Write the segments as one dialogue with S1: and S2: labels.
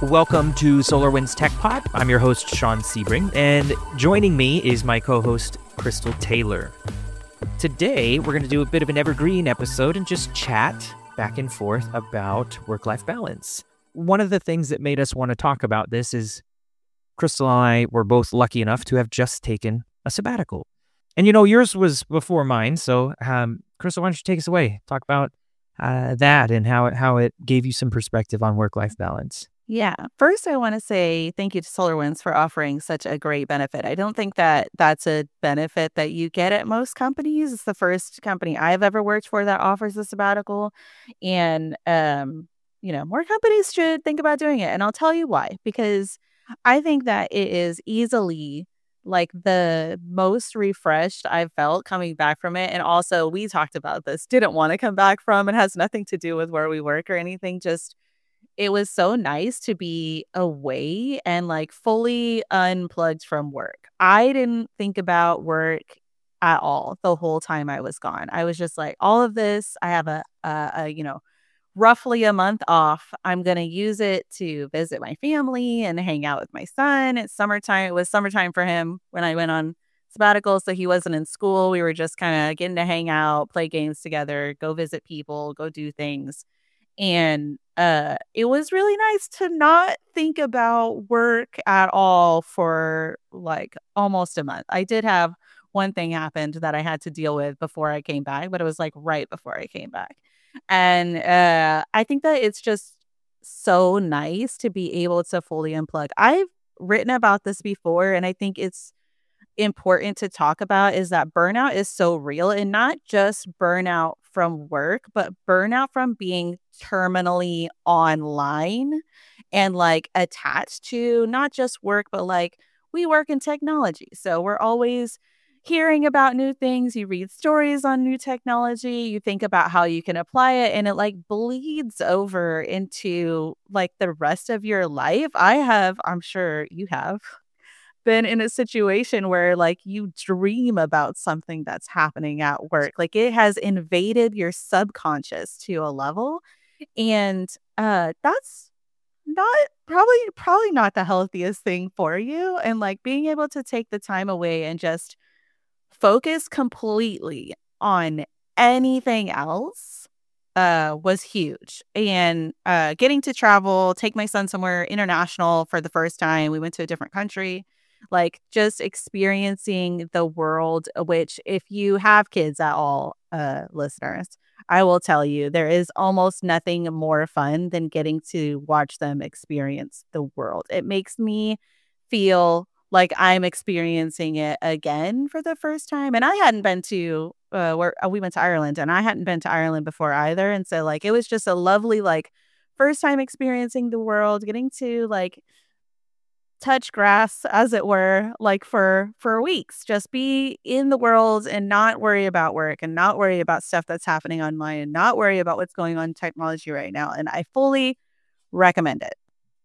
S1: welcome to SolarWinds Tech Pod. I'm your host, Sean Sebring, and joining me is my co-host, Crystal Taylor. Today, we're going to do a bit of an evergreen episode and just chat back and forth about work-life balance. One of the things that made us want to talk about this is Crystal and I were both lucky enough to have just taken a sabbatical. And yours was before mine, so Crystal, why don't you take us away? Talk about that and how it gave you some perspective on work-life balance.
S2: Yeah. First, I want to say thank you to SolarWinds for offering such a great benefit. I don't think that that's a benefit that you get at most companies. It's the first company I've ever worked for that offers a sabbatical. And, more companies should think about doing it. And I'll tell you why. Because I think that it is easily like the most refreshed I've felt coming back from it. And also, we talked about this, didn't want to come back from. It has nothing to do with where we work or anything. Just it was so nice to be away and like fully unplugged from work. I didn't think about work at all the whole time I was gone. I was just like, all of this, I have a roughly a month off. I'm going to use it to visit my family and hang out with my son. It's summertime. It was summertime for him when I went on sabbatical. So he wasn't in school. We were just kind of getting to hang out, play games together, go visit people, go do things. And it was really nice to not think about work at all for like almost a month. I did have one thing happened that I had to deal with before I came back, but it was like right before I came back. And I think that it's just so nice to be able to fully unplug. I've written about this before, and I think it's important to talk about is that burnout is so real, and not just burnout from work, but burnout from being terminally online and like attached to not just work, but like we work in technology. So we're always hearing about new things. You read stories on new technology, you think about how you can apply it, and it like bleeds over into like the rest of your life. I'm sure you have been in a situation where like you dream about something that's happening at work. Like it has invaded your subconscious to a level. And that's not probably not the healthiest thing for you. And like being able to take the time away and just focus completely on anything else was huge. And getting to travel, take my son somewhere international for the first time. We went to a different country. Like just experiencing the world, which if you have kids at all, listeners, I will tell you there is almost nothing more fun than getting to watch them experience the world. It makes me feel like I'm experiencing it again for the first time. And I hadn't been to where we went to Ireland, and I hadn't been to Ireland before either. And so like it was just a lovely like first time experiencing the world, getting to like touch grass, as it were, like for weeks. Just be in the world and not worry about work and not worry about stuff that's happening online and not worry about what's going on in technology right now. And I fully recommend it.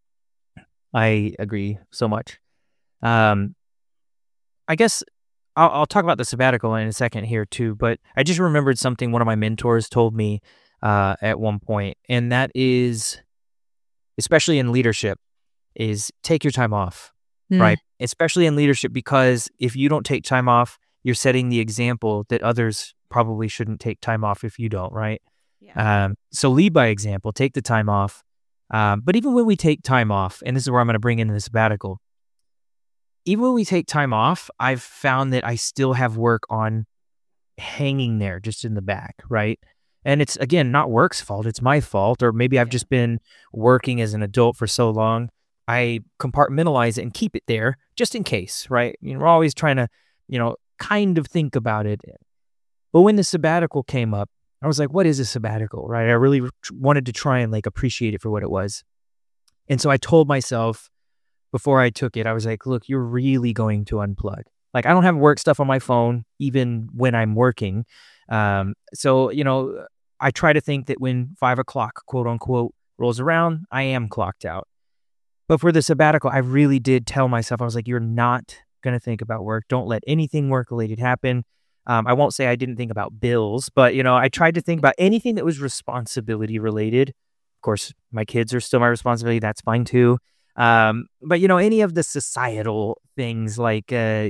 S1: I agree so much. I guess I'll talk about the sabbatical in a second here too, but I just remembered something one of my mentors told me at one point, and that is, especially in leadership, is take your time off, right? Especially in leadership, because if you don't take time off, you're setting the example that others probably shouldn't take time off if you don't, right?
S2: Yeah.
S1: So lead by example, take the time off. But even when we take time off, and this is where I'm going to bring in the sabbatical, even when we take time off, I've found that I still have work on hanging there just in the back, right? And it's, again, not work's fault. It's my fault. Or maybe I've just been working as an adult for so long. I compartmentalize it and keep it there just in case, right? We're always trying to, kind of think about it. But when the sabbatical came up, I was like, what is a sabbatical, right? I really wanted to try and like appreciate it for what it was. And so I told myself before I took it, I was like, look, you're really going to unplug. Like I don't have work stuff on my phone, even when I'm working. So, I try to think that when 5 o'clock, quote unquote, rolls around, I am clocked out. But for the sabbatical, I really did tell myself, I was like, you're not going to think about work. Don't let anything work related happen. I won't say I didn't think about bills, but, I tried to think about anything that was responsibility related. Of course, my kids are still my responsibility. That's fine too. But any of the societal things like,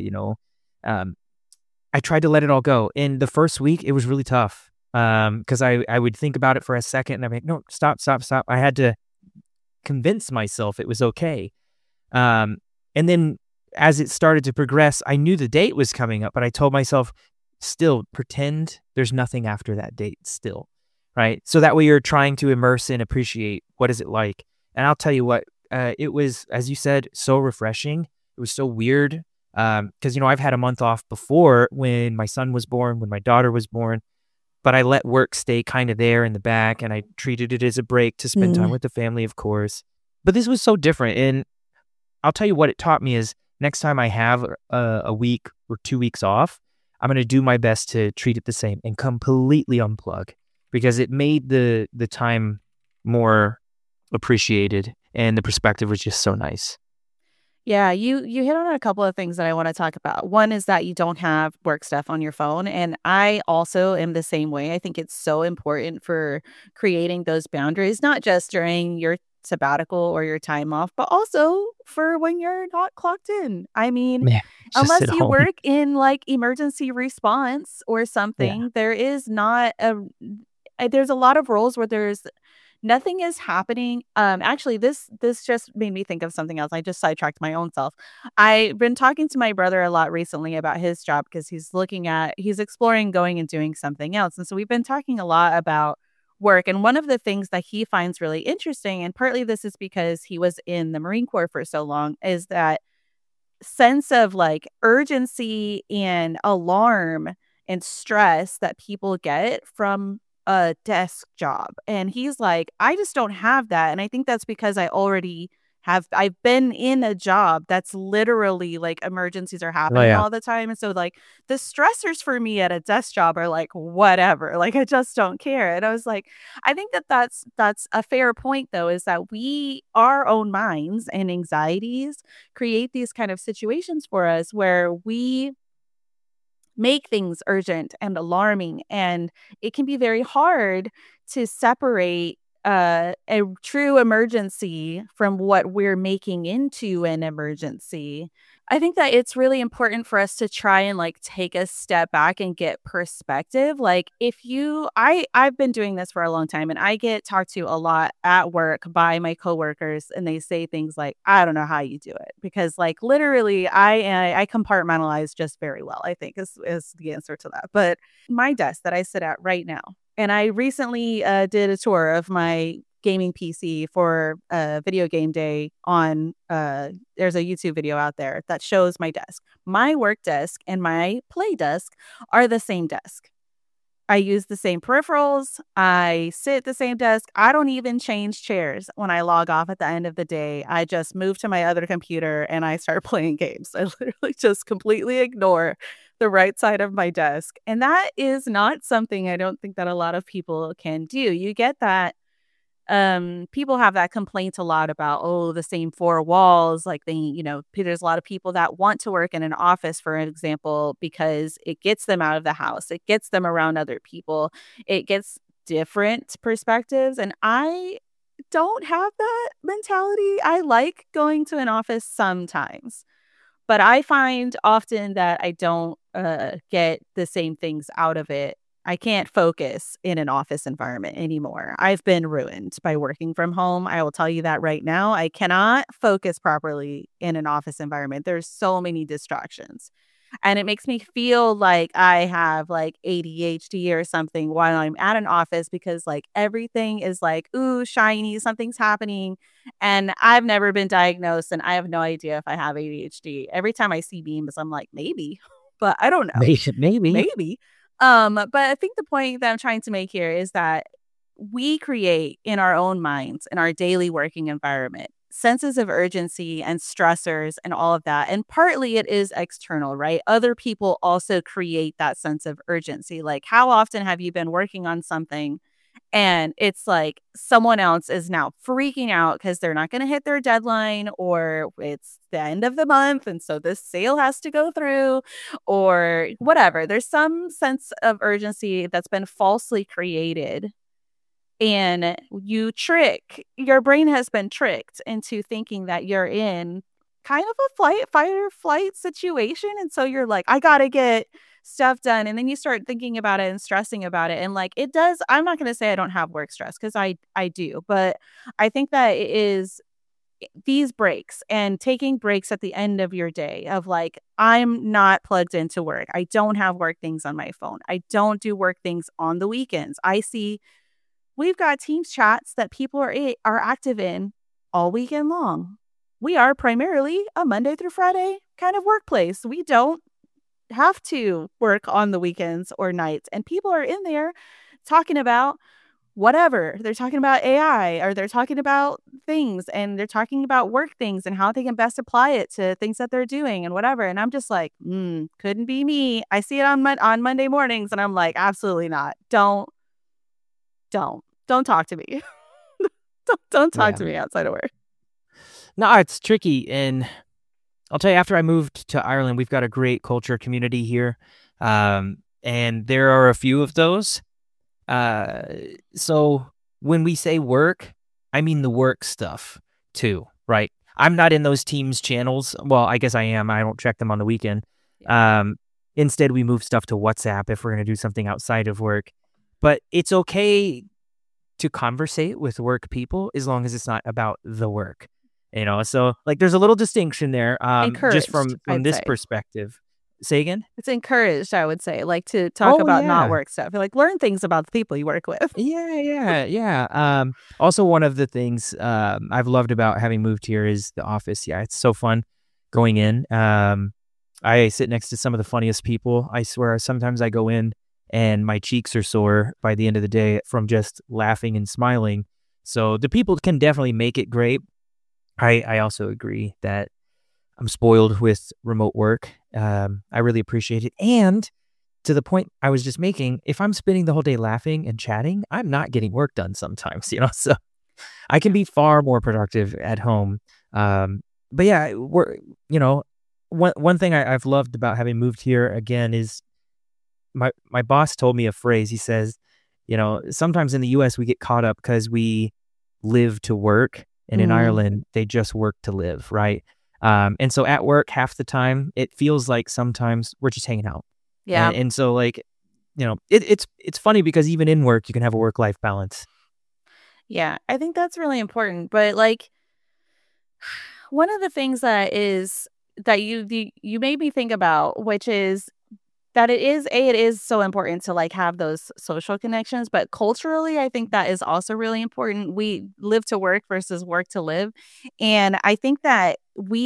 S1: um, I tried to let it all go. In the first week, it was really tough because I would think about it for a second and I'm like, no, stop, stop, stop. I had to convince myself it was okay. And then as it started to progress, I knew the date was coming up, but I told myself, still pretend there's nothing after that date still, right? So that way you're trying to immerse and appreciate what is it like. And I'll tell you what, it was, as you said, so refreshing. It was so weird because, I've had a month off before when my son was born, when my daughter was born, but I let work stay kind of there in the back and I treated it as a break to spend time with the family, of course. But this was so different. And I'll tell you what it taught me is next time I have a week or 2 weeks off, I'm going to do my best to treat it the same and completely unplug because it made the time more appreciated and the perspective was just so nice.
S2: Yeah, you hit on a couple of things that I want to talk about. One is that you don't have work stuff on your phone, and I also am the same way. I think it's so important for creating those boundaries, not just during your sabbatical or your time off, but also for when you're not clocked in. I mean,
S1: Yeah, just
S2: unless
S1: at
S2: you
S1: home.
S2: work in like emergency response or
S1: Yeah.
S2: something, there is not a there's a lot of roles where there's nothing is happening. Actually, this just made me think of something else. I just sidetracked my own self. I've been talking to my brother a lot recently about his job because he's exploring going and doing something else. And so we've been talking a lot about work. And one of the things that he finds really interesting, and partly this is because he was in the Marine Corps for so long, is that sense of like urgency and alarm and stress that people get from a desk job. And he's like, I just don't have that. And I think that's because I've been in a job that's literally like emergencies are
S1: Oh,
S2: happening
S1: yeah.
S2: all the time. And so like the stressors for me at a desk job are like whatever. Like I just don't care. And I was like, I think that that's a fair point though, is that our own minds and anxieties create these kind of situations for us where we make things urgent and alarming. And it can be very hard to separate a true emergency from what we're making into an emergency. I think that it's really important for us to try and like take a step back and get perspective. Like if you I've been doing this for a long time and I get talked to a lot at work by my coworkers and they say things like, I don't know how you do it. Because like literally I compartmentalize just very well, I think is the answer to that. But my desk that I sit at right now, and I recently did a tour of my gaming PC for a video game day on there's a YouTube video out there that shows my desk. My work desk and my play desk are the same desk. I use the same peripherals. I sit at the same desk. I don't even change chairs when I log off at the end of the day. I just move to my other computer and I start playing games. I literally just completely ignore the right side of my desk. And that is not something I don't think that a lot of people can do. You get that people have that complaint a lot about, oh, the same four walls, like there's a lot of people that want to work in an office, for example, because it gets them out of the house, it gets them around other people, it gets different perspectives. And I don't have that mentality. I like going to an office sometimes, but I find often that I don't get the same things out of it. I can't focus in an office environment anymore. I've been ruined by working from home. I will tell you that right now. I cannot focus properly in an office environment. There's so many distractions. And it makes me feel like I have like ADHD or something while I'm at an office because like everything is like, ooh, shiny, something's happening. And I've never been diagnosed and I have no idea if I have ADHD. Every time I see memes, I'm like, maybe, but I don't know.
S1: Maybe.
S2: Maybe. But I think the point that I'm trying to make here is that we create in our own minds, in our daily working environment, senses of urgency and stressors and all of that. And partly it is external, right? Other people also create that sense of urgency. Like, how often have you been working on something and it's like someone else is now freaking out because they're not going to hit their deadline, or it's the end of the month and so this sale has to go through, or whatever. There's some sense of urgency that's been falsely created And your brain has been tricked into thinking that you're in kind of a fight or flight situation. And so you're like, I got to get stuff done. And then you start thinking about it and stressing about it. And like it does, I'm not going to say I don't have work stress because I do, but I think that it is these breaks and taking breaks at the end of your day of like, I'm not plugged into work. I don't have work things on my phone. I don't do work things on the weekends. I see we've got Teams chats that people are active in all weekend long. We are primarily a Monday through Friday kind of workplace. We don't have to work on the weekends or nights. And people are in there talking about whatever. They're talking about AI or they're talking about things and they're talking about work things and how they can best apply it to things that they're doing and whatever. And I'm just like, couldn't be me. I see it on Monday mornings and I'm like, absolutely not. Don't talk to me. don't talk
S1: Yeah.
S2: to me outside of work.
S1: No, it's tricky. And I'll tell you, after I moved to Ireland, we've got a great culture community here. And there are a few of those. So when we say work, I mean the work stuff too, right? I'm not in those Teams channels. Well, I guess I am. I don't check them on the weekend. Instead, we move stuff to WhatsApp if we're going to do something outside of work. But it's okay to conversate with work people as long as it's not about the work, So like, there's a little distinction there, just from this perspective. Say again?
S2: It's encouraged, I would say, like to talk about not work stuff. Like learn things about the people you work with.
S1: Yeah. Also, one of the things I've loved about having moved here is the office. Yeah, it's so fun going in. I sit next to some of the funniest people. I swear, sometimes I go in and my cheeks are sore by the end of the day from just laughing and smiling. So the people can definitely make it great. I also agree that I'm spoiled with remote work. I really appreciate it. And to the point I was just making, if I'm spending the whole day laughing and chatting, I'm not getting work done sometimes, so I can be far more productive at home. But yeah, one thing I've loved about having moved here again is my boss told me a phrase. He says, sometimes in the US we get caught up because we live to work, and in Ireland they just work to live, right? And so at work, half the time it feels like sometimes we're just hanging out.
S2: Yeah.
S1: And so like, it's funny because even in work you can have a work-life balance.
S2: Yeah, I think that's really important. But like, one of the things that you made me think about, which is that it is so important to like have those social connections, but culturally, I think that is also really important. We live to work versus work to live. And I think that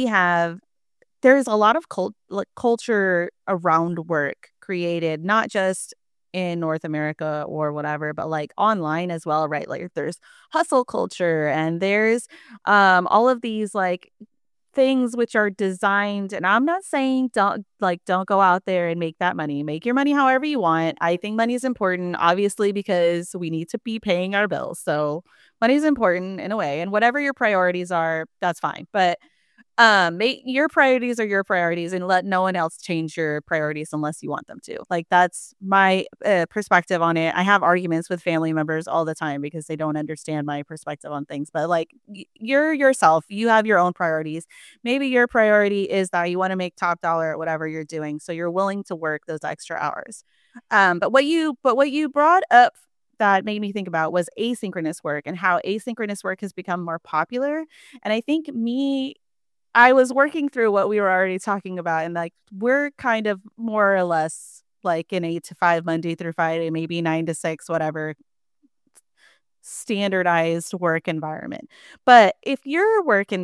S2: there's a lot of culture around work created, not just in North America or whatever, but like online as well, right? Like there's hustle culture and there's all of these like things which are designed, and I'm not saying don't go out there and make that money. Make your money however you want. I think money is important, obviously, because we need to be paying our bills. So money is important in a way, and whatever your priorities are, that's fine. But make your priorities are your priorities and let no one else change your priorities unless you want them to. Like that's my perspective on it. I have arguments with family members all the time because they don't understand my perspective on things, but like you're yourself, you have your own priorities. Maybe your priority is that you want to make top dollar at whatever you're doing, so you're willing to work those extra hours. But what you brought up that made me think about was asynchronous work and how asynchronous work has become more popular. And I think I was working through what we were already talking about, and like we're kind of more or less like an 8 to 5 Monday through Friday, maybe 9 to 6, whatever standardized work environment. But if your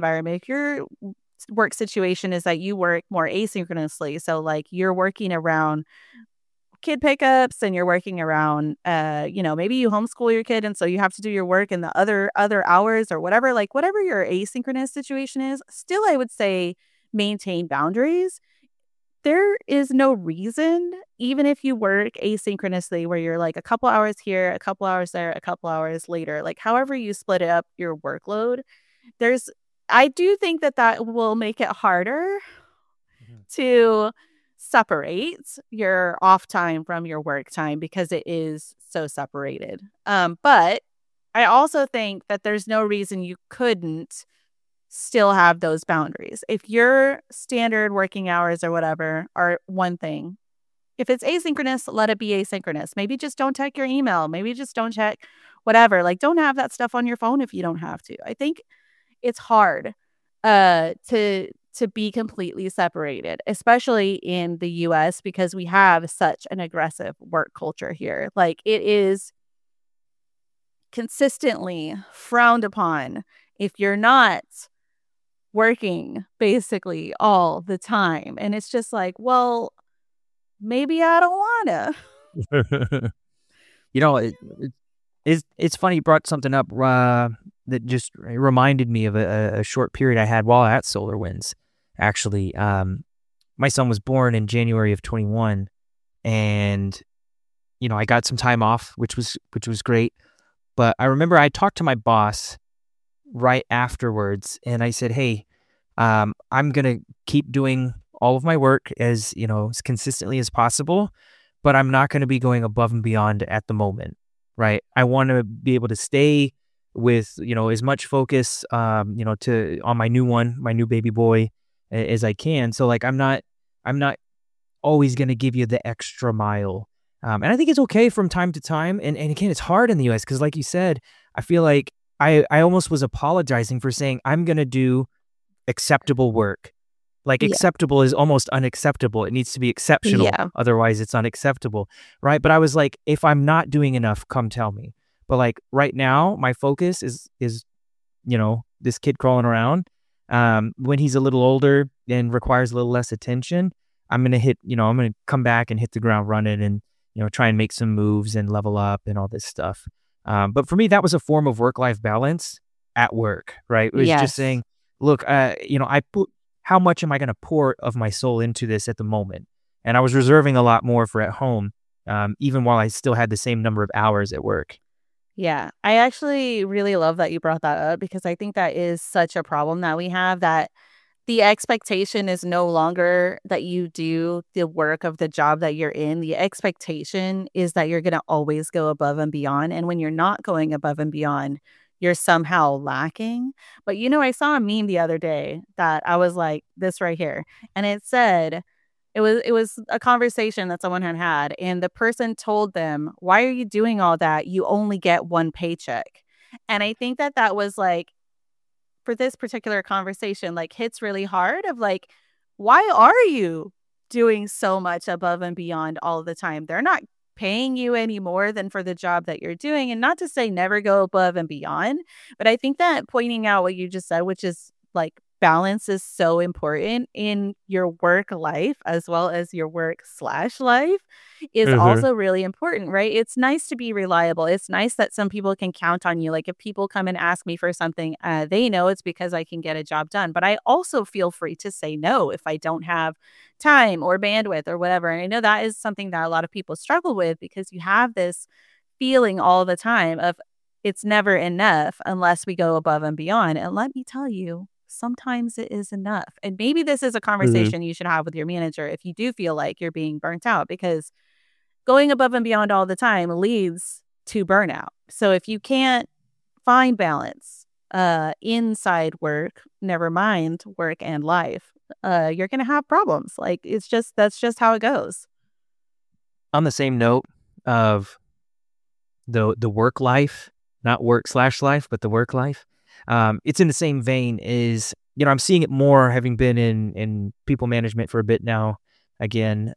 S2: work situation is that you work more asynchronously, so like you're working around kid pickups and you're working around maybe you homeschool your kid and so you have to do your work in the other hours or whatever, like whatever your asynchronous situation is, still I would say maintain boundaries. There is no reason, even if you work asynchronously where you're like a couple hours here, a couple hours there, a couple hours later, like however you split it up your workload, I do think that will make it harder to separate your off time from your work time because it is so separated. But I also think that there's no reason you couldn't still have those boundaries. If your standard working hours or whatever are one thing, if it's asynchronous, let it be asynchronous. Maybe just don't check your email. Maybe just don't check whatever. Like, don't have that stuff on your phone if you don't have to. I think it's hard to be completely separated, especially in the US, because we have such an aggressive work culture here. Like, it is consistently frowned upon if you're not working basically all the time. And it's just like, well, maybe I don't wanna.
S1: It's funny you brought something up that just reminded me of a short period I had while at SolarWinds. Actually, my son was born in January of 21, and I got some time off, which was great. But I remember I talked to my boss right afterwards, and I said, "Hey, I'm gonna keep doing all of my work as consistently as possible, but I'm not going to be going above and beyond at the moment, right? I want to be able to stay with as much focus on my new baby boy as I can. So like I'm not always going to give you the extra mile." And I think it's okay from time to time. And again, it's hard in the US because, like you said, I feel like I almost was apologizing for saying I'm going to do acceptable work. Like,
S2: Yeah.
S1: acceptable is almost unacceptable. It needs to be exceptional.
S2: Yeah.
S1: Otherwise, it's unacceptable, right? But I was like, if I'm not doing enough, come tell me. But like right now, my focus is this kid crawling around. When he's a little older and requires a little less attention, I'm gonna come back and hit the ground running and try and make some moves and level up and all this stuff. But for me, that was a form of work-life balance at work, right? It was just saying, look, how much am I going to pour of my soul into this at the moment? And I was reserving a lot more for at home, even while I still had the same number of hours at work.
S2: Yeah. I actually really love that you brought that up, because I think that is such a problem that we have, that the expectation is no longer that you do the work of the job that you're in. The expectation is that you're going to always go above and beyond. And when you're not going above and beyond, you're somehow lacking. But I saw a meme the other day that I was like, this right here. And it said, it was a conversation that someone had, and the person told them, "Why are you doing all that? You only get one paycheck." And I think that was like, for this particular conversation, like, hits really hard of like, why are you doing so much above and beyond all the time? They're not paying you any more than for the job that you're doing. And not to say never go above and beyond, but I think that pointing out what you just said, which is like, balance is so important in your work life as well as your work/life, is
S1: Mm-hmm.
S2: also really important, right? It's nice to be reliable. It's nice that some people can count on you. Like, if people come and ask me for something, they know it's because I can get a job done. But I also feel free to say no if I don't have time or bandwidth or whatever. And I know that is something that a lot of people struggle with, because you have this feeling all the time of it's never enough unless we go above and beyond. And let me tell you, sometimes it is enough. And maybe this is a
S1: Mm-hmm.
S2: conversation you should have with your manager if you do feel like you're being burnt out, because going above and beyond all the time leads to burnout. So if you can't find balance inside work, never mind work and life, you're going to have problems. Like, that's just how it goes.
S1: On the same note of the work life, not work/life, but the work life. It's in the same vein is, I'm seeing it more having been in people management for a bit now. Again,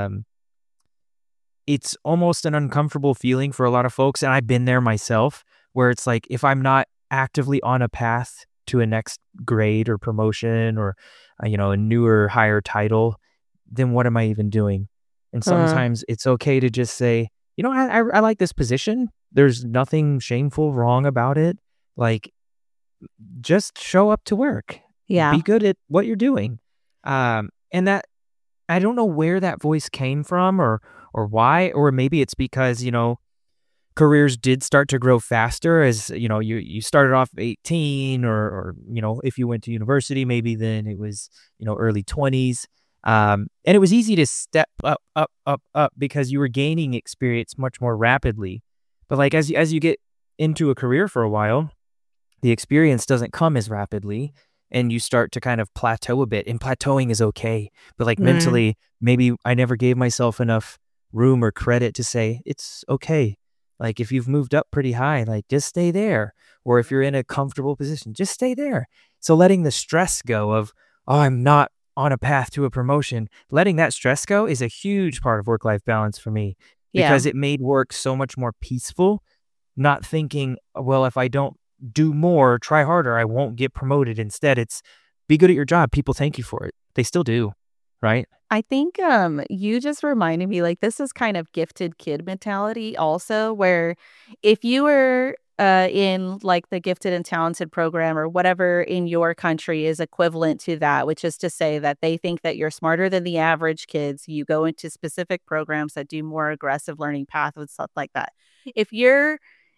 S1: it's almost an uncomfortable feeling for a lot of folks. And I've been there myself, where it's like, if I'm not actively on a path to a next grade or promotion or, a newer, higher title, then what am I even doing? And
S2: Uh,
S1: sometimes it's okay to just say, I like this position. There's nothing shameful, wrong about it. Like, just show up to work,
S2: yeah.
S1: be good at what you're doing. And that, I don't know where that voice came from or why, or maybe it's because, careers did start to grow faster as, you started off 18 or, if you went to university, maybe then it was, early 20s. And it was easy to step up because you were gaining experience much more rapidly. But like, as you get into a career for a while, the experience doesn't come as rapidly and you start to kind of plateau a bit. And plateauing is okay. But like
S2: Mm,
S1: mentally, maybe I never gave myself enough room or credit to say it's okay. Like if you've moved up pretty high, like just stay there. Or if you're in a comfortable position, just stay there. So letting the stress go of, oh, I'm not on a path to a promotion, letting that stress go is a huge part of work life balance for me
S2: yeah.
S1: because it made work so much more peaceful, not thinking, well, if I don't do more, try harder, I won't get promoted. Instead, it's be good at your job. People thank you for it. They still do, right?
S2: I think you just reminded me like this is kind of gifted kid mentality also where if you were in like the gifted and talented program or whatever in your country is equivalent to that, which is to say that they think that you're smarter than the average kids, you go into specific programs that do more aggressive learning paths and stuff like that. If you're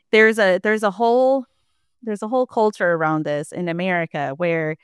S2: there's a whole culture around this in America where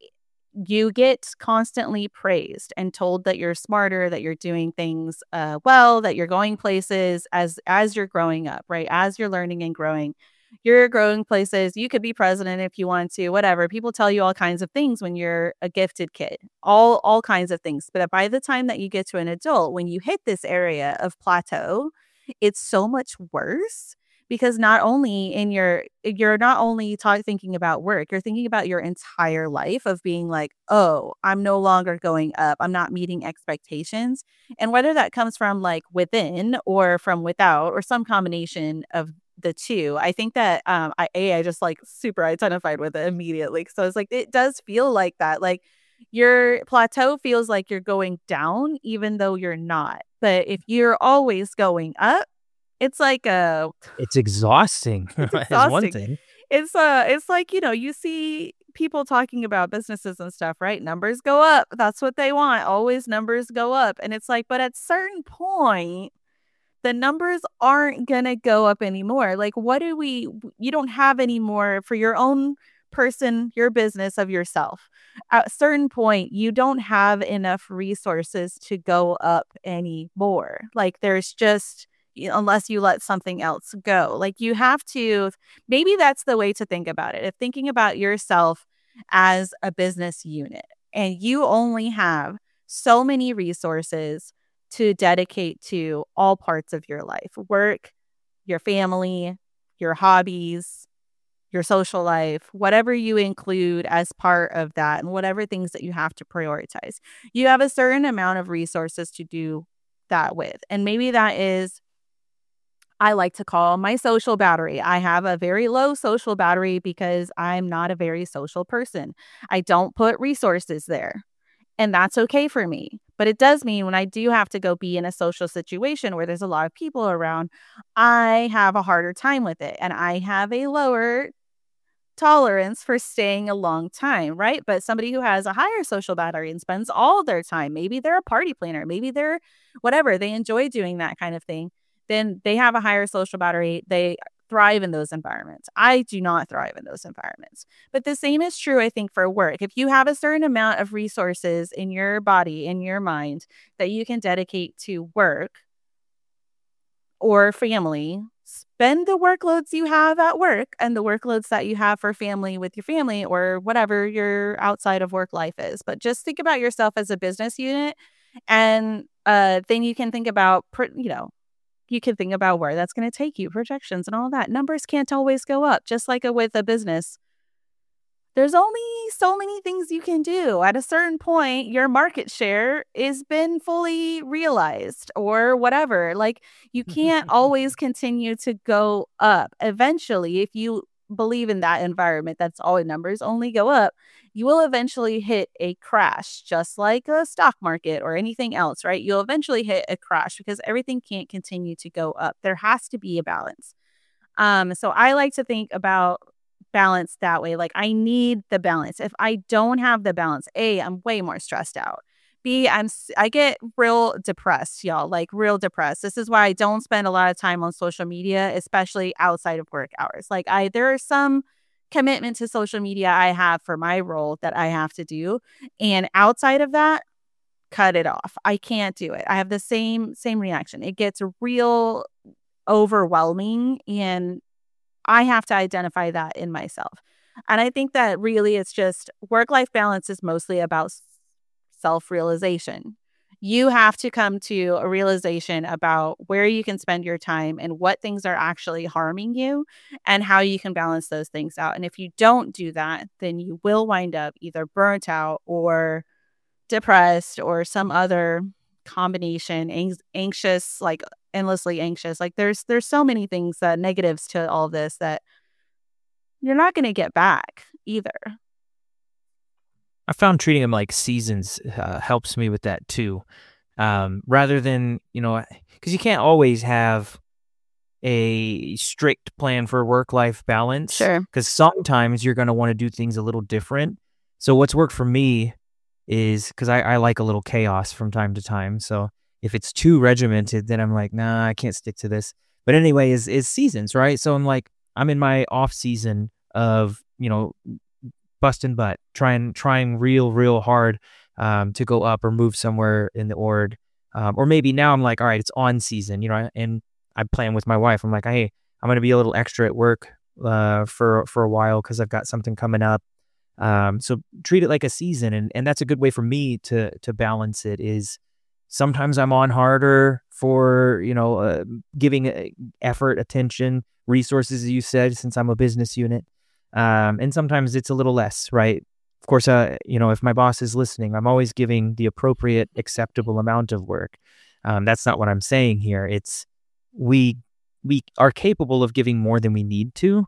S2: you get constantly praised and told that you're smarter, that you're doing things well, that you're going places as you're growing up, right? As you're learning and growing, you're growing places. You could be president if you want to, whatever. People tell you all kinds of things when you're a gifted kid, all kinds of things. But by the time that you get to an adult, when you hit this area of plateau, it's so much worse because not only in you're not only thinking about work, you're thinking about your entire life of being like, oh, I'm no longer going up, I'm not meeting expectations. And whether that comes from like within or from without or some combination of the two, I think that I just like super identified with it immediately. So it's like it does feel like that, like your plateau feels like you're going down even though you're not, but if you're always going up, it's like a
S1: It's exhausting
S2: it's
S1: is one
S2: exhausting.
S1: thing.
S2: It's like, you see people talking about businesses and stuff, right? Numbers go up. That's what they want. Always numbers go up. And it's like, but at certain point, the numbers aren't gonna go up anymore. Like, you don't have any more for your own person, your business of yourself. At a certain point, you don't have enough resources to go up anymore. Like, there's just unless you let something else go. Like, you have to maybe that's the way to think about it. If thinking about yourself as a business unit and you only have so many resources to dedicate to all parts of your life, work, your family, your hobbies, your social life, whatever you include as part of that, and whatever things that you have to prioritize. You have a certain amount of resources to do that with. And maybe that is, I like to call my social battery. I have a very low social battery because I'm not a very social person. I don't put resources there. And that's okay for me. But it does mean when I do have to go be in a social situation where there's a lot of people around, I have a harder time with it. And I have a lower tolerance for staying a long time, right? But somebody who has a higher social battery and spends all their time, maybe they're a party planner, maybe they're whatever, they enjoy doing that kind of thing, then they have a higher social battery. They thrive in those environments. I do not thrive in those environments. But the same is true, I think, for work. If you have a certain amount of resources in your body, in your mind that you can dedicate to work, or family, spend the workloads you have at work and the workloads that you have for family with your family or whatever your outside of work life is. But just think about yourself as a business unit. And then you can think about, you can think about where that's going to take you, projections and all that. Numbers can't always go up, just like with a business. There's only so many things you can do. At a certain point, your market share is been fully realized or whatever. Like, you can't always continue to go up. Eventually, if you believe in that environment, that's all numbers only go up, you will eventually hit a crash, just like a stock market or anything else, right? You'll eventually hit a crash because everything can't continue to go up. There has to be a balance. So I like to think about balance that way. Like, I need the balance. If I don't have the balance, A, I'm way more stressed out. B, I get real depressed, y'all, like real depressed. This is why I don't spend a lot of time on social media, especially outside of work hours. Like, there are some commitment to social media I have for my role that I have to do, and outside of that, cut it off. I can't do it. I have the same reaction. It gets real overwhelming, and I have to identify that in myself. And I think that really it's just work-life balance is mostly about self-realization. You have to come to a realization about where you can spend your time and what things are actually harming you and how you can balance those things out. And if you don't do that, then you will wind up either burnt out or depressed or some other combination, anxious, like endlessly anxious. Like there's so many things that negatives to all of this that you're not going to get back either.
S1: I found treating them like seasons helps me with that too. Rather than, because you can't always have a strict plan for work-life balance.
S2: Sure.
S1: Because sometimes you're going to want to do things a little different. So what's worked for me is, because I like a little chaos from time to time. So if it's too regimented, then I'm like, nah, I can't stick to this. But anyway, is seasons, right? So I'm in my off season of, busting butt, trying real hard to go up or move somewhere in the org. Or maybe now I'm like, all right, it's on season, and I plan with my wife. I'm like, hey, I'm going to be a little extra at work for a while because I've got something coming up. So treat it like a season. And that's a good way for me to balance it is sometimes I'm on harder for, giving effort, attention, resources, as you said, since I'm a business unit. And sometimes it's a little less, right? Of course, if my boss is listening, I'm always giving the appropriate, acceptable amount of work. That's not what I'm saying here. It's we are capable of giving more than we need to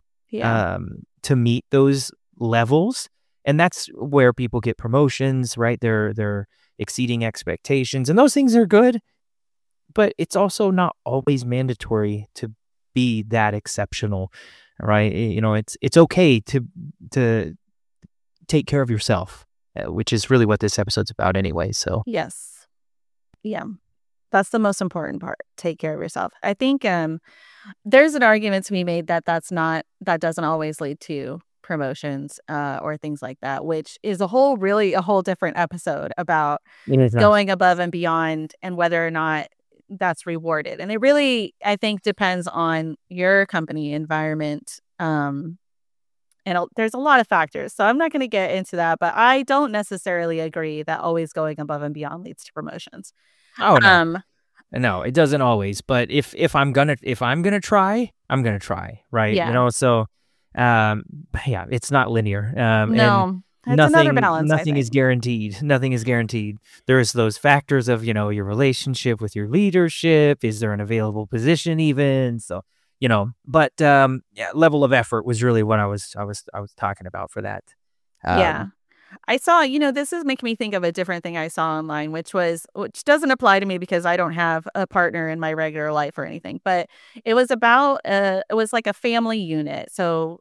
S1: meet those levels. And that's where people get promotions, right? They're exceeding expectations, and those things are good, but it's also not always mandatory to be that exceptional, right? It's okay to take care of yourself, which is really what this episode's about anyway. So
S2: yes, yeah, that's the most important part. Take care of yourself. I think there's an argument to be made that that doesn't always lead to promotions or things like that, which is a whole different episode about going above and beyond and whether or not that's rewarded. And it really, I think, depends on your company environment. And there's a lot of factors. So I'm not going to get into that, but I don't necessarily agree that always going above and beyond leads to promotions.
S1: Oh, no. No, it doesn't always. But if I'm gonna try, I'm gonna try, right?
S2: Yeah.
S1: So yeah, it's not linear.
S2: No. It's another balance.
S1: Nothing is guaranteed. Nothing is guaranteed. There's those factors of, your relationship with your leadership. Is there an available position even? So, but level of effort was really what I was talking about for that.
S2: Yeah. I saw, this is making me think of a different thing I saw online, which doesn't apply to me because I don't have a partner in my regular life or anything, but it was about, it was like a family unit. So,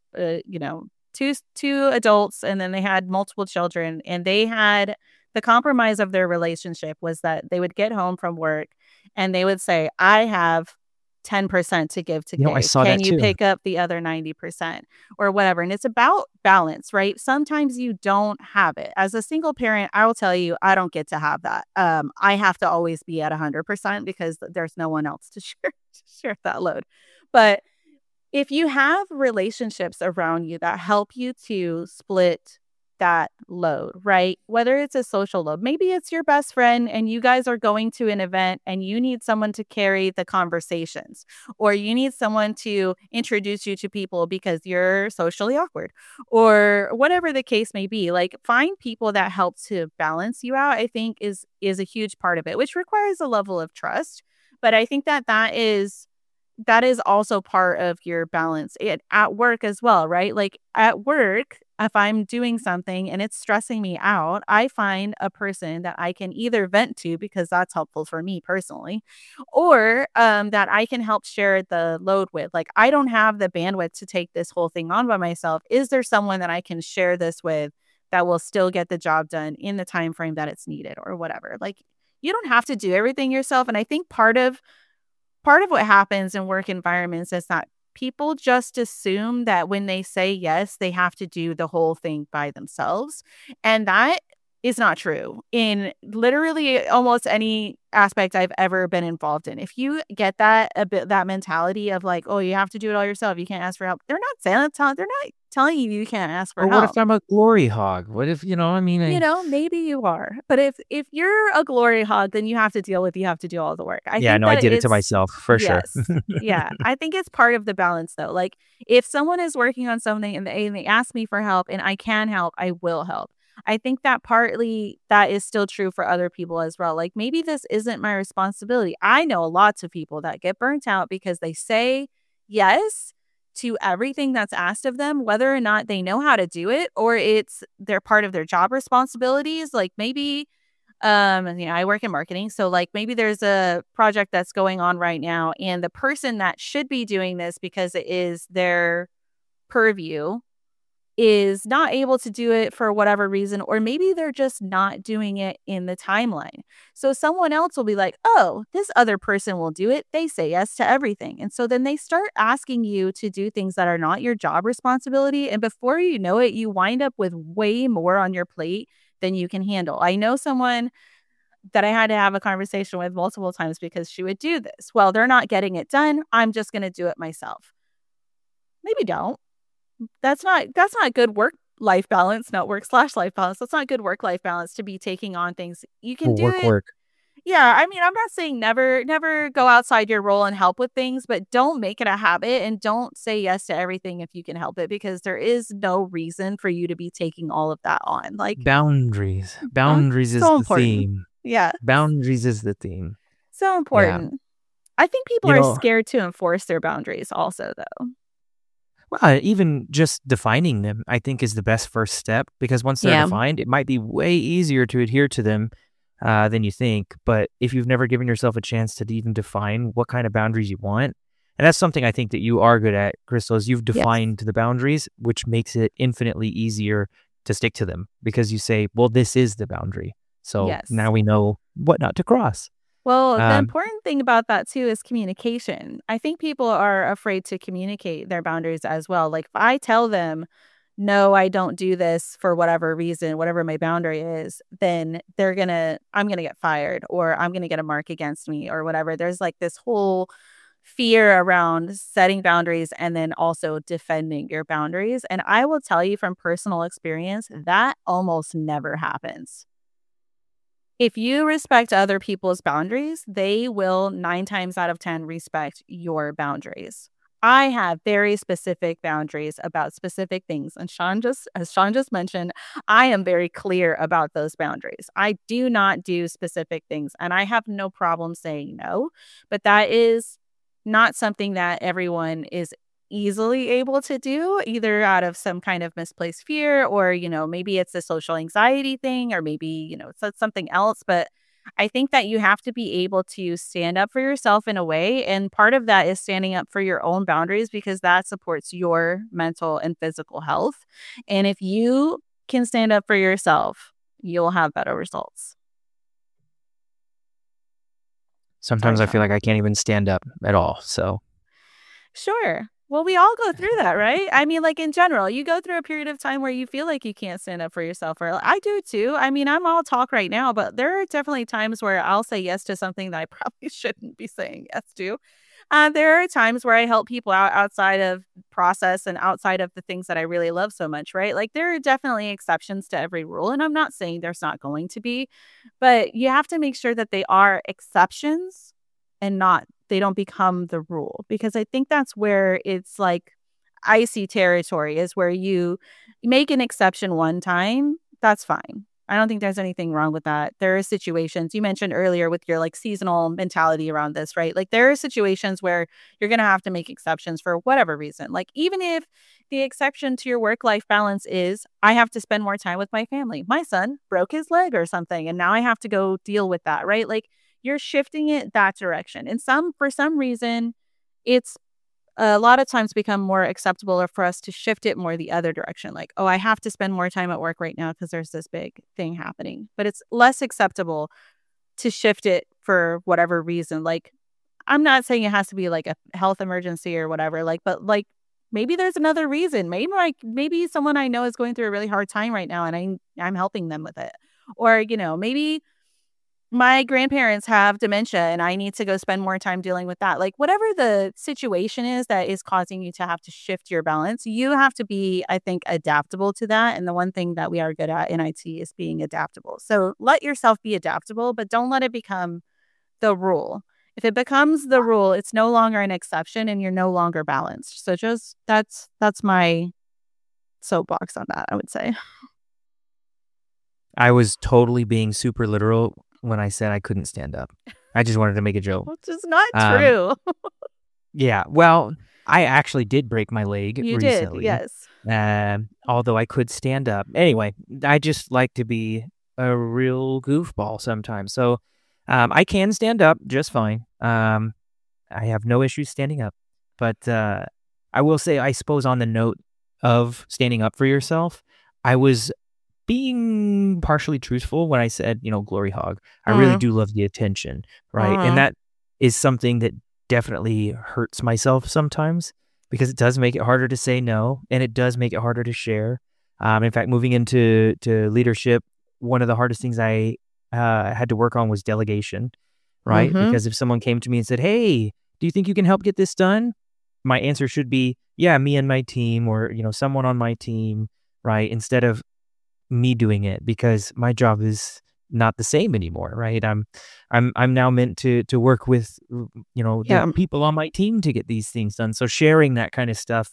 S2: two adults, and then they had multiple children, and they had the compromise of their relationship was that they would get home from work and they would say, I have 10% to give to Gabe.
S1: I saw
S2: Can
S1: that
S2: you
S1: too.
S2: pick up the other 90% or whatever? And it's about balance, right? Sometimes you don't have it. As a single parent, I will tell you, I don't get to have that. I have to always be at 100% because there's no one else to share that load. But if you have relationships around you that help you to split that load, right? Whether it's a social load, maybe it's your best friend and you guys are going to an event and you need someone to carry the conversations, or you need someone to introduce you to people because you're socially awkward, or whatever the case may be. Like, find people that help to balance you out, I think is a huge part of it, which requires a level of trust. But I think that is also part of your balance at work as well, right? Like at work, if I'm doing something and it's stressing me out, I find a person that I can either vent to because that's helpful for me personally, or that I can help share the load with. Like, I don't have the bandwidth to take this whole thing on by myself. Is there someone that I can share this with that will still get the job done in the time frame that it's needed or whatever? Like, you don't have to do everything yourself. And I think part of what happens in work environments is that people just assume that when they say yes, they have to do the whole thing by themselves. And that is not true in literally almost any aspect I've ever been involved in. If you get that mentality of like, oh, you have to do it all yourself, you can't ask for help. They're not telling you you can't ask for
S1: Or what if
S2: help.
S1: I'm a glory hog? What if, I mean,
S2: Maybe you are. But if you're a glory hog, then you have to do all the work. I
S1: yeah,
S2: think
S1: no, I
S2: that
S1: did it to
S2: it's
S1: myself for sure.
S2: yes. Yeah. I think it's part of the balance though. Like if someone is working on something and they ask me for help and I can help, I will help. I think that partly that is still true for other people as well. Like maybe this isn't my responsibility. I know lots of people that get burnt out because they say yes to everything that's asked of them, whether or not they know how to do it or it's they're part of their job responsibilities. Like maybe, I work in marketing. So like maybe there's a project that's going on right now and the person that should be doing this because it is their purview is not able to do it for whatever reason, or maybe they're just not doing it in the timeline. So someone else will be like, oh, this other person will do it. They say yes to everything. And so then they start asking you to do things that are not your job responsibility. And before you know it, you wind up with way more on your plate than you can handle. I know someone that I had to have a conversation with multiple times because she would do this. Well, they're not getting it done. I'm just going to do it myself. Maybe don't. That's not good work-life balance, not work/life balance. That's not good work-life balance to be taking on things. You can do it.
S1: Work.
S2: Yeah, I mean, I'm not saying never go outside your role and help with things, but don't make it a habit and don't say yes to everything if you can help it because there is no reason for you to be taking all of that on. Like
S1: Boundaries. Boundaries is
S2: so
S1: the
S2: important.
S1: theme.
S2: Yeah,
S1: Boundaries is the theme.
S2: so
S1: Yeah.
S2: important. I think people
S1: You
S2: are
S1: know,
S2: scared to enforce their boundaries also though.
S1: well, even just defining them, I think, is the best first step because once they're
S2: Yeah.
S1: defined, it might be way easier to adhere to them than you think. But if you've never given yourself a chance to even define what kind of boundaries you want, and that's something I think that you are good at, Crystal, is you've
S2: Yes.
S1: defined the boundaries, which makes it infinitely easier to stick to them because you say, well, this is the boundary. So
S2: Yes.
S1: now we know what not to cross.
S2: Well, the
S1: Um,
S2: important thing about that too is communication. I think people are afraid to communicate their boundaries as well. Like if I tell them, no, I don't do this for whatever reason, whatever my boundary is, then I'm gonna get fired or I'm gonna get a mark against me or whatever. There's like this whole fear around setting boundaries and then also defending your boundaries. And I will tell you from personal experience, that almost never happens. If you respect other people's boundaries, they will 9 times out of 10 respect your boundaries. I have very specific boundaries about specific things. And as Sean just mentioned, I am very clear about those boundaries. I do not do specific things and I have no problem saying no, but that is not something that everyone is easily able to do either out of some kind of misplaced fear or maybe it's a social anxiety thing or maybe it's something else, but I think that you have to be able to stand up for yourself in a way, and part of that is standing up for your own boundaries because that supports your mental and physical health, and if you can stand up for yourself, you'll have better results. Sorry,
S1: Sometimes I feel
S2: Sean.
S1: like I can't even stand up at all. So
S2: Sure. Well, we all go through that, right? I mean, like in general, you go through a period of time where you feel like you can't stand up for yourself, or I do too. I mean, I'm all talk right now, but there are definitely times where I'll say yes to something that I probably shouldn't be saying yes to. There are times where I help people out outside of process and outside of the things that I really love so much, right? Like there are definitely exceptions to every rule, and I'm not saying there's not going to be, but you have to make sure that they are exceptions and not they don't become the rule, because I think that's where it's like icy territory is where you make an exception one time. That's fine. I don't think there's anything wrong with that. There are situations you mentioned earlier with your like seasonal mentality around this, right? Like there are situations where you're going to have to make exceptions for whatever reason. Like even if the exception to your work-life balance is I have to spend more time with my family. My son broke his leg or something and now I have to go deal with that, right? Like you're shifting it that direction. And for some reason, it's a lot of times become more acceptable for us to shift it more the other direction. Like, oh, I have to spend more time at work right now because there's this big thing happening. But it's less acceptable to shift it for whatever reason. Like, I'm not saying it has to be like a health emergency or whatever, like, but like maybe there's another reason. Maybe someone I know is going through a really hard time right now and I'm helping them with it. Or, maybe my grandparents have dementia and I need to go spend more time dealing with that. Like whatever the situation is that is causing you to have to shift your balance, you have to be, I think, adaptable to that. And the one thing that we are good at in IT is being adaptable. So let yourself be adaptable, but don't let it become the rule. If it becomes the rule, it's no longer an exception and you're no longer balanced. So just that's my soapbox on that, I would say.
S1: I was totally being super literal when I said I couldn't stand up. I just wanted to make a joke.
S2: Which is not true.
S1: Yeah. Well, I actually did break my leg
S2: You
S1: recently.
S2: did, yes.
S1: Although I could stand up. Anyway, I just like to be a real goofball sometimes. So I can stand up just fine. I have no issues standing up. But I will say, I suppose on the note of standing up for yourself, I was being partially truthful when I said, glory hog. I really do love the attention, right? And that is something that definitely hurts myself sometimes because it does make it harder to say no, and it does make it harder to share. In fact, moving into leadership, one of the hardest things I had to work on was delegation, right? Because if someone came to me and said, hey, do you think you can help get this done? My answer should be, yeah, me and my team, or, someone on my team, right? Instead of me doing it, because my job is not the same anymore, right? I'm now meant to work with, the people on my team to get these things done. So sharing that kind of stuff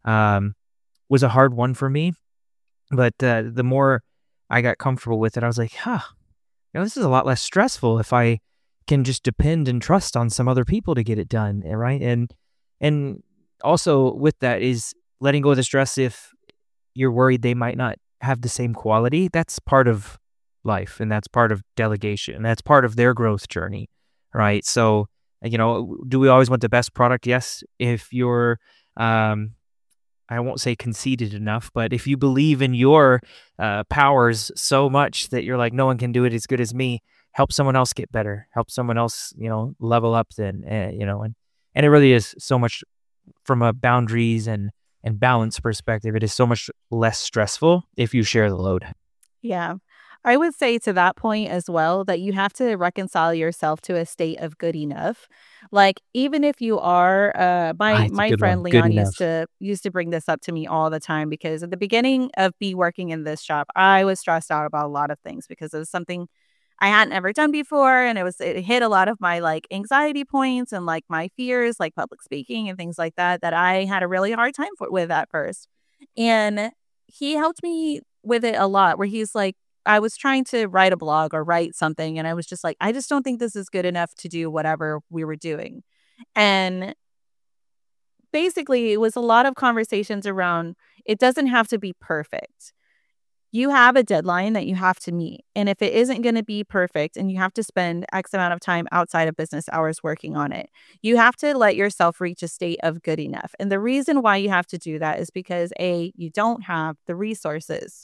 S1: was a hard one for me. But the more I got comfortable with it, I was like, this is a lot less stressful if I can just depend and trust on some other people to get it done, right? And also with that is letting go of the stress if you're worried they might not have the same quality. That's part of life, and that's part of delegation, and that's part of their growth journey, right? So, do we always want the best product? Yes. If you're, I won't say conceited enough, but if you believe in your powers so much that you're like, no one can do it as good as me, help someone else get better, help someone else, level up then, and it really is so much from a boundaries and balance perspective. It is so much less stressful if you share the load.
S2: Yeah. I would say to that point as well that you have to reconcile yourself to a state of good enough. Like even if you are, my friend Leon used to bring this up to me all the time, because at the beginning of me working in this shop, I was stressed out about a lot of things because it was something I hadn't ever done before, and it hit a lot of my like anxiety points and like my fears, like public speaking and things like that I had a really hard time with at first. And he helped me with it a lot, where he's like, I was trying to write a blog or write something, and I was just like, I just don't think this is good enough to do whatever we were doing. And basically, it was a lot of conversations around it doesn't have to be perfect. You have a deadline that you have to meet. And if it isn't going to be perfect and you have to spend X amount of time outside of business hours working on it, you have to let yourself reach a state of good enough. And the reason why you have to do that is because A, you don't have the resources.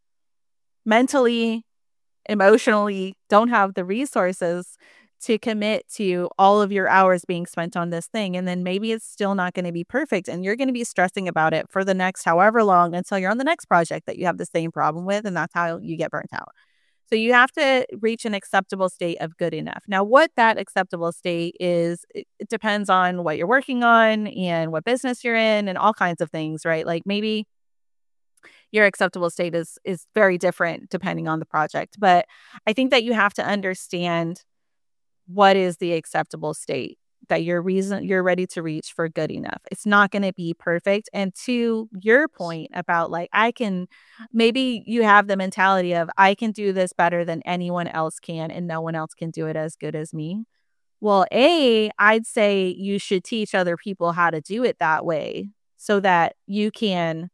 S2: Mentally, emotionally, don't have the resources to commit to all of your hours being spent on this thing. And then maybe it's still not going to be perfect, and you're going to be stressing about it for the next however long until you're on the next project that you have the same problem with. And that's how you get burnt out. So you have to reach an acceptable state of good enough. Now, what that acceptable state is, it depends on what you're working on and what business you're in and all kinds of things, right? Like maybe your acceptable state is very different depending on the project. But I think that you have to understand what is the acceptable state that you're ready to reach for good enough. It's not going to be perfect. And to your point about like, maybe you have the mentality of I can do this better than anyone else can, and no one else can do it as good as me. Well, I'd say you should teach other people how to do it that way so that you can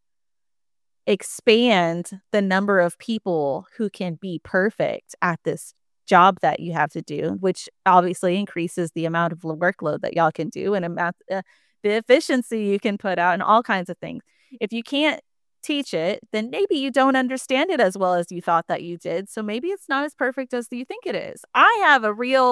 S2: expand the number of people who can be perfect at this job that you have to do, which obviously increases the amount of workload that y'all can do and the efficiency you can put out and all kinds of things. If you can't teach it, then maybe you don't understand it as well as you thought that you did. So maybe it's not as perfect as you think it is. I have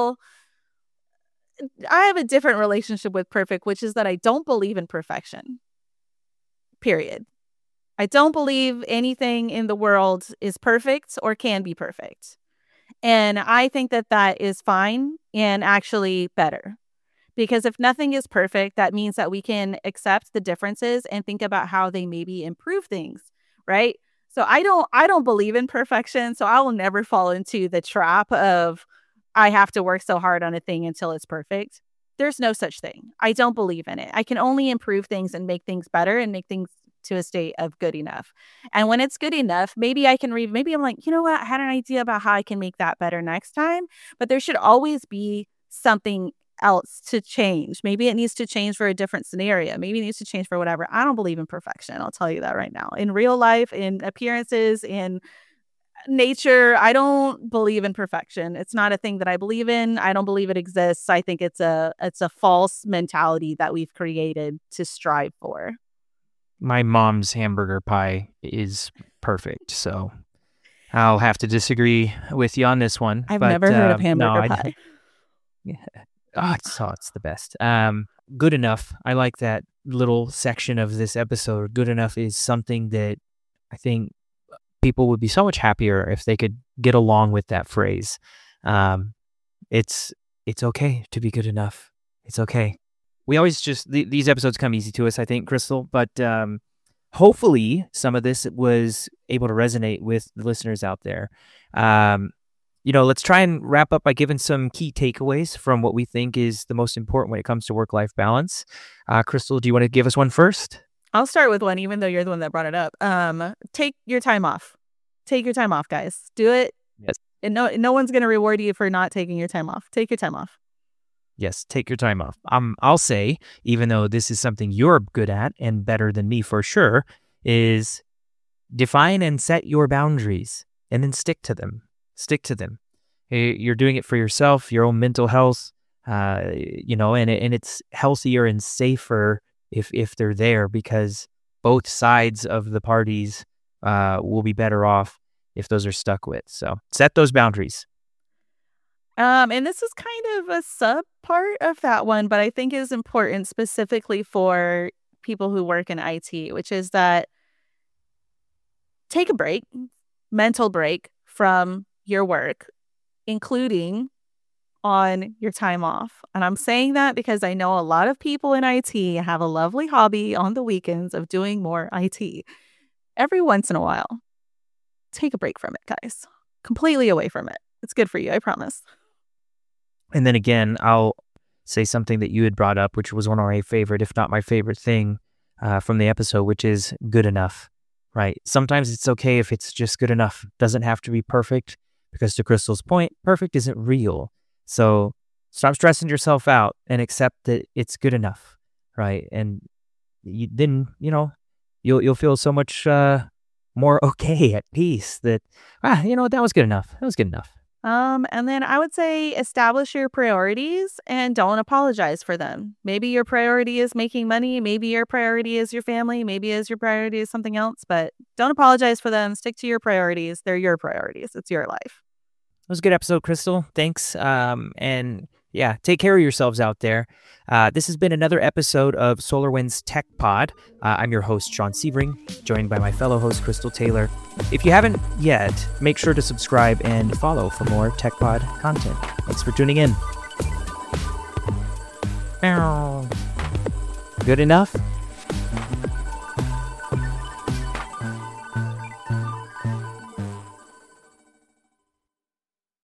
S2: a different relationship with perfect, which is that I don't believe in perfection. Period. I don't believe anything in the world is perfect or can be perfect. And I think that that is fine and actually better. Because if nothing is perfect, that means that we can accept the differences and think about how they maybe improve things, right? So I don't believe in perfection, so I will never fall into the trap of I have to work so hard on a thing until it's perfect. There's no such thing. I don't believe in it. I can only improve things and make things better and make things to a state of good enough. And when it's good enough, maybe I can read, maybe I'm like, you know what? I had an idea about how I can make that better next time. But there should always be something else to change. Maybe it needs to change for a different scenario. Maybe it needs to change for whatever. I don't believe in perfection. I'll tell you that right now. In real life, in appearances, in nature, I don't believe in perfection. It's not a thing that I believe in. I don't believe it exists. I think it's a false mentality that we've created to strive for.
S1: My mom's hamburger pie is perfect, so I'll have to disagree with you on this one.
S2: I've never heard of hamburger pie.
S1: Yeah. Oh, it's the best. Good enough. I like that little section of this episode. Good enough is something that I think people would be so much happier if they could get along with that phrase. It's okay to be good enough. It's okay. We always these episodes come easy to us, I think, Crystal, but hopefully some of this was able to resonate with the listeners out there. Let's try and wrap up by giving some key takeaways from what we think is the most important when it comes to work-life balance. Crystal, do you want to give us one first?
S2: I'll start with one, even though you're the one that brought it up. Take your time off. Take your time off, guys. Do it.
S1: Yes.
S2: And no one's going to reward you for not taking your time off. Take your time off.
S1: Yes, take your time off. I'll say, even though this is something you're good at and better than me for sure, is define and set your boundaries and then stick to them. Stick to them. You're doing it for yourself, your own mental health, and it's healthier and safer if they're there, because both sides of the parties will be better off if those are stuck with. So set those boundaries.
S2: And this is kind of a sub part of that one, but I think is important specifically for people who work in IT, which is that take a break, mental break from your work, including on your time off. And I'm saying that because I know a lot of people in IT have a lovely hobby on the weekends of doing more IT. Every once in a while, take a break from it, guys. Completely away from it. It's good for you, I promise.
S1: And then again, I'll say something that you had brought up, which was one of my favorite, if not my favorite thing from the episode, which is good enough, right? Sometimes it's okay if it's just good enough. It doesn't have to be perfect, because to Crystal's point, perfect isn't real. So stop stressing yourself out and accept that it's good enough, right? And you'll feel so much more okay, at peace, that, that was good enough. That was good enough.
S2: And then I would say establish your priorities and don't apologize for them. Maybe your priority is making money. Maybe your priority is your family. Maybe your priority is something else, but don't apologize for them. Stick to your priorities. They're your priorities. It's your life.
S1: It was a good episode, Crystal. Thanks. And yeah, take care of yourselves out there. This has been another episode of SolarWinds Tech Pod. I'm your host, Sean Sebring, joined by my fellow host, Crystal Taylor. If you haven't yet, make sure to subscribe and follow for more Tech Pod content. Thanks for tuning in. Good enough?